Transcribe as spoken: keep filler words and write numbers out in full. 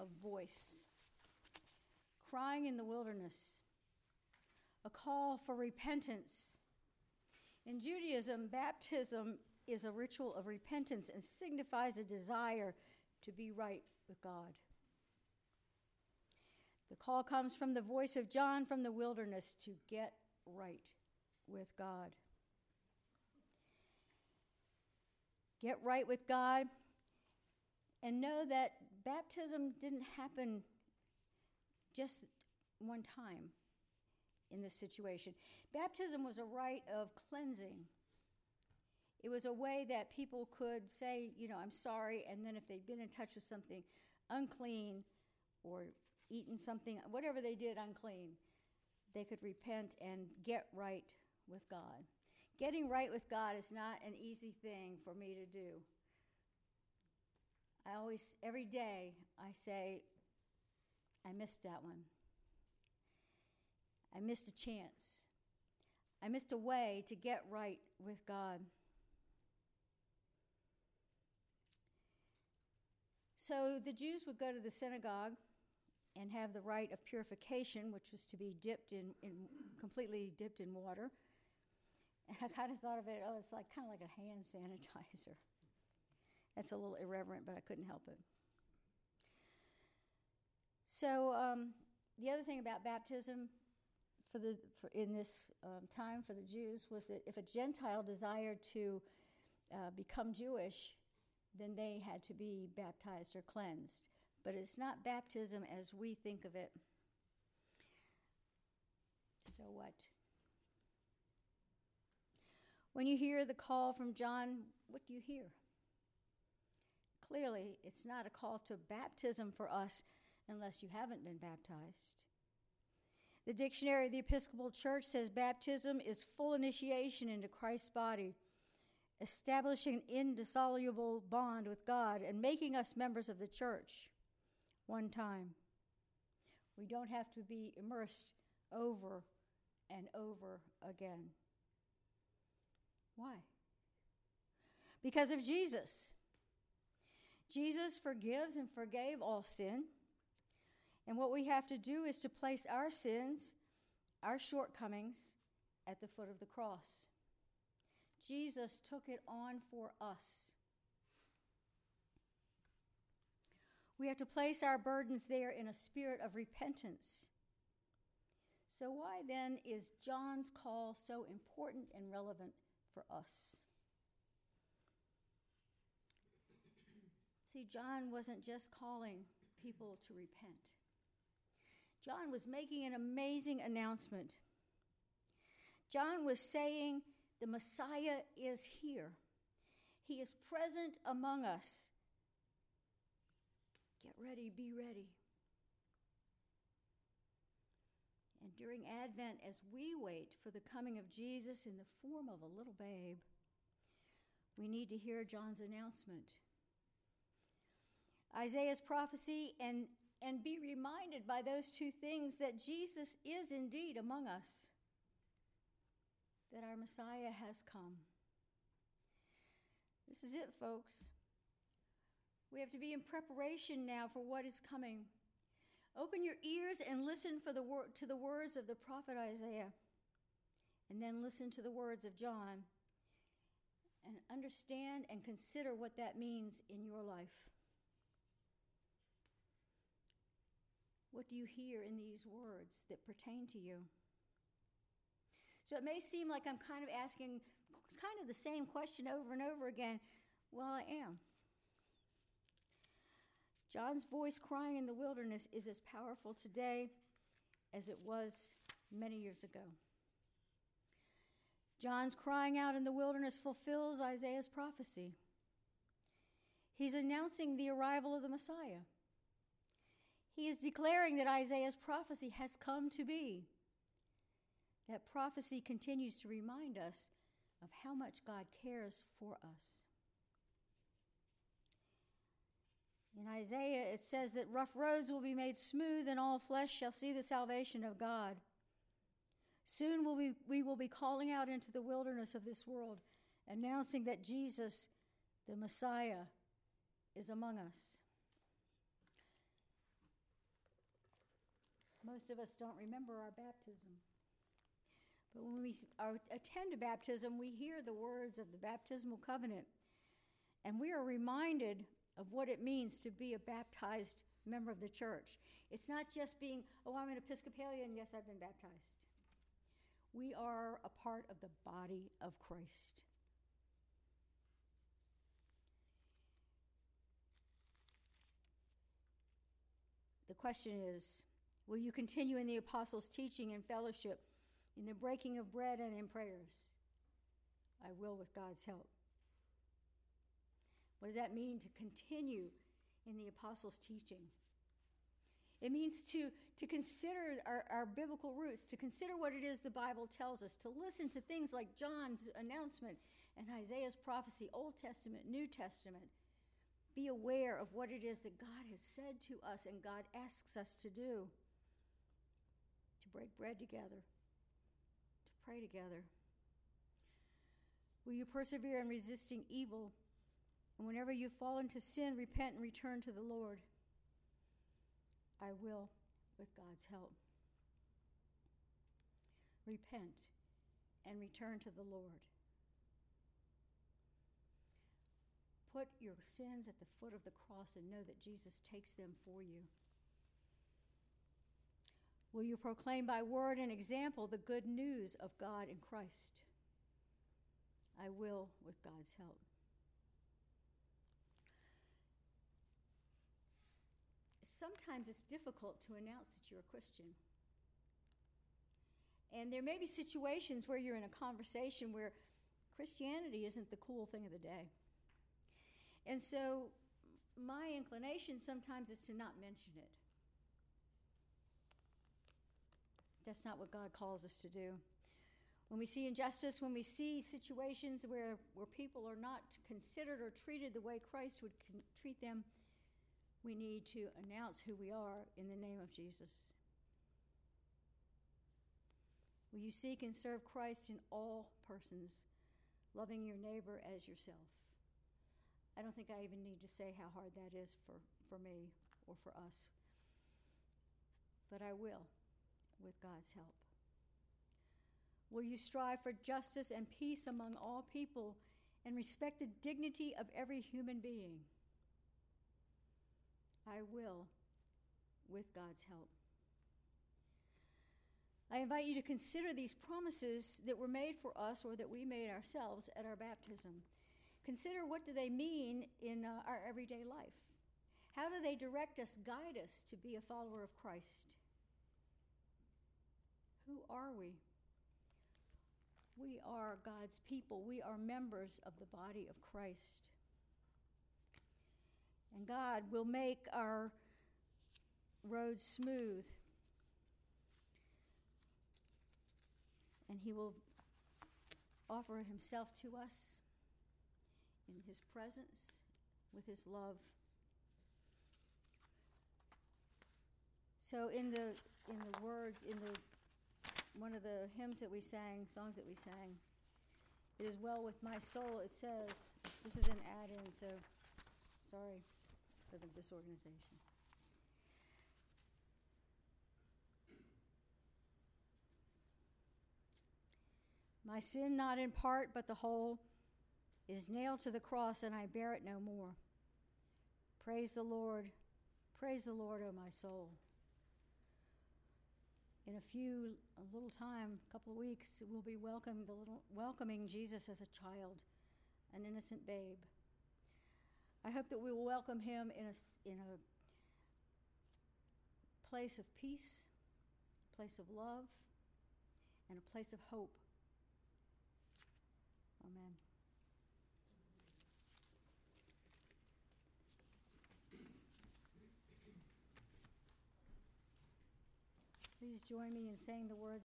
a voice, crying in the wilderness, a call for repentance. In Judaism, baptism is a ritual of repentance and signifies a desire to be right with God. The call comes from the voice of John from the wilderness to get right with God. Get right with God, and know that baptism didn't happen just one time in this situation. Baptism was a rite of cleansing. It was a way that people could say, you know, I'm sorry, and then if they'd been in touch with something unclean or eaten something, whatever they did unclean, they could repent and get right with God. Getting right with God is not an easy thing for me to do. I always, every day, I say, I missed that one. I missed a chance. I missed a way to get right with God. So the Jews would go to the synagogue and have the rite of purification, which was to be dipped in, in completely dipped in water. And I kind of thought of it, oh, it's like kind of like a hand sanitizer. That's a little irreverent, but I couldn't help it. So um, the other thing about baptism for the for in this um, time for the Jews was that if a Gentile desired to uh, become Jewish, then they had to be baptized or cleansed. But it's not baptism as we think of it. So what? When you hear the call from John, what do you hear? Clearly, it's not a call to baptism for us unless you haven't been baptized. The Dictionary of the Episcopal Church says baptism is full initiation into Christ's body, establishing an indissoluble bond with God and making us members of the church one time. We don't have to be immersed over and over again. Why? Because of Jesus. Jesus forgives and forgave all sin. And what we have to do is to place our sins, our shortcomings, at the foot of the cross. Jesus took it on for us. We have to place our burdens there in a spirit of repentance. So why then is John's call so important and relevant for us? See, John wasn't just calling people to repent. John was making an amazing announcement. John was saying the Messiah is here. He is present among us. Get ready, be ready. And during Advent, as we wait for the coming of Jesus in the form of a little babe, we need to hear John's announcement. Isaiah's prophecy, and, and be reminded by those two things that Jesus is indeed among us, that our Messiah has come. This is it, folks. We have to be in preparation now for what is coming. Open your ears and listen for the wor- to the words of the prophet Isaiah, and then listen to the words of John, and understand and consider what that means in your life. What do you hear in these words that pertain to you? So it may seem like I'm kind of asking kind of the same question over and over again. Well, I am. John's voice crying in the wilderness is as powerful today as it was many years ago. John's crying out in the wilderness fulfills Isaiah's prophecy. He's announcing the arrival of the Messiah. He is declaring that Isaiah's prophecy has come to be. That prophecy continues to remind us of how much God cares for us. In Isaiah, it says that rough roads will be made smooth and all flesh shall see the salvation of God. Soon will we, we will be calling out into the wilderness of this world, announcing that Jesus, the Messiah, is among us. Most of us don't remember our baptism. But when we are, attend a baptism, we hear the words of the baptismal covenant, and we are reminded of what it means to be a baptized member of the church. It's not just being, oh, I'm an Episcopalian, yes, I've been baptized. We are a part of the body of Christ. The question is, will you continue in the apostles' teaching and fellowship, in the breaking of bread and in prayers? I will with God's help. What does that mean to continue in the apostles' teaching? It means to, to consider our, our biblical roots, to consider what it is the Bible tells us, to listen to things like John's announcement and Isaiah's prophecy, Old Testament, New Testament. Be aware of what it is that God has said to us and God asks us to do. To break bread together, to pray together. Will you persevere in resisting evil? And whenever you fall into sin, repent and return to the Lord. I will with God's help. Repent and return to the Lord. Put your sins at the foot of the cross and know that Jesus takes them for you. Will you proclaim by word and example the good news of God in Christ? I will with God's help. Sometimes it's difficult to announce that you're a Christian. And there may be situations where you're in a conversation where Christianity isn't the cool thing of the day. And so my inclination sometimes is to not mention it. That's not what God calls us to do. When we see injustice, when we see situations where, where people are not considered or treated the way Christ would con- treat them, we need to announce who we are in the name of Jesus. Will you seek and serve Christ in all persons, loving your neighbor as yourself? I don't think I even need to say how hard that is for, for me or for us. But I will, with God's help. Will you strive for justice and peace among all people and respect the dignity of every human being? I will, with God's help. I invite you to consider these promises that were made for us or that we made ourselves at our baptism. Consider, what do they mean in uh, our everyday life? How do they direct us, guide us to be a follower of Christ? Who are we? We are God's people. We are members of the body of Christ. And God will make our roads smooth. And he will offer himself to us in his presence, with his love. So in the in the words, in the one of the hymns that we sang, songs that we sang, it is well with my soul, it says, this is an add-in, so sorry for the disorganization. My sin, not in part, but the whole, is nailed to the cross, and I bear it no more. Praise the Lord. Praise the Lord, O my soul. In a few, a little time, a couple of weeks, we'll be welcoming, the little, welcoming Jesus as a child, an innocent babe. I hope that we will welcome him in a, in a place of peace, a place of love, and a place of hope. Amen. Please join me in saying the words